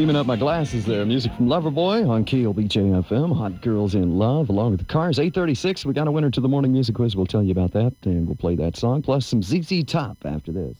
Beaming up my glasses there. Music from Loverboy on KLBJ FM. Hot Girls in Love, along with the Cars. 8:36. We got a winner to the morning music quiz. We'll tell you about that, and we'll play that song, plus some ZZ Top after this.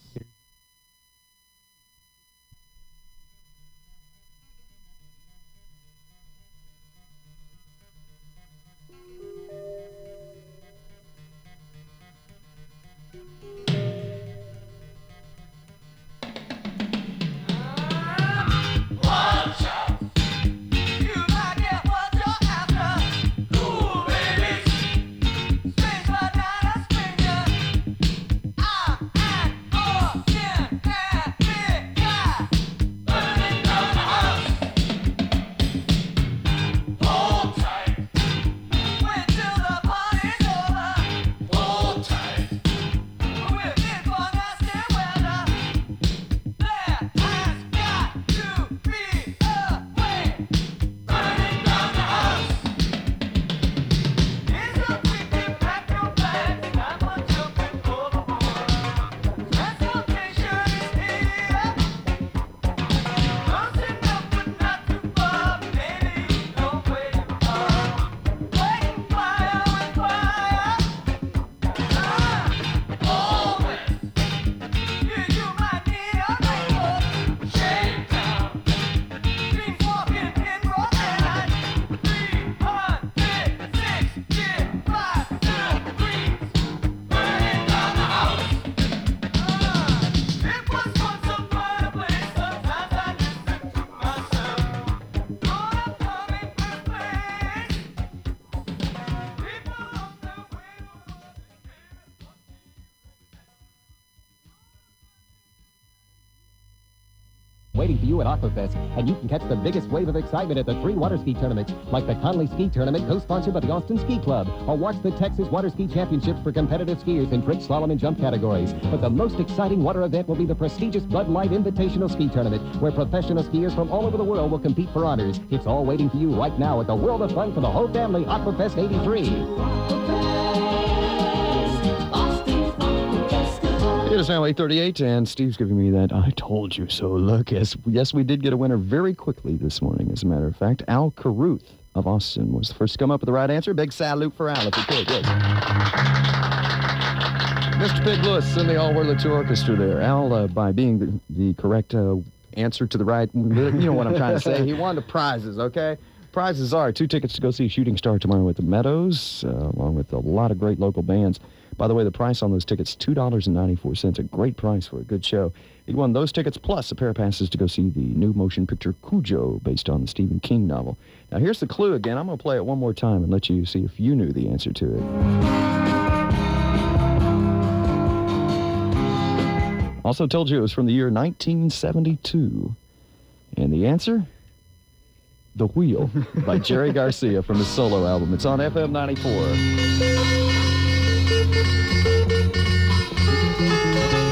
Waiting for you at Aquafest, and you can catch the biggest wave of excitement at the 3 water ski tournaments, like the Conley Ski Tournament, co-sponsored by the Austin Ski Club, or watch the Texas Water Ski Championships for competitive skiers in trick, slalom, and jump categories. But the most exciting water event will be the prestigious Bud Light Invitational Ski Tournament, where professional skiers from all over the world will compete for honors. It's all waiting for you right now at the World of Fun for the whole family, Aquafest 83. It is now 8:38, and Steve's giving me that I told you so look. Yes, we did get a winner very quickly this morning, as a matter of fact. Al Caruth of Austin was the first to come up with the right answer. Big salute for Al, if you could. Yes. Mr. Pig Lewis and the All Wurlitzer Orchestra there. Al, by being the correct answer to the right, you know what I'm trying to say. He won the prizes, okay? Prizes are 2 tickets to go see Shooting Star tomorrow at the Meadows, along with a lot of great local bands. By the way, the price on those tickets, $2.94, a great price for a good show. He won those tickets plus a pair of passes to go see the new motion picture Cujo, based on the Stephen King novel. Now, here's the clue again. I'm going to play it one more time and let you see if you knew the answer to it. Also told you it was from the year 1972. And the answer? The Wheel by Jerry Garcia from his solo album. It's on FM 94.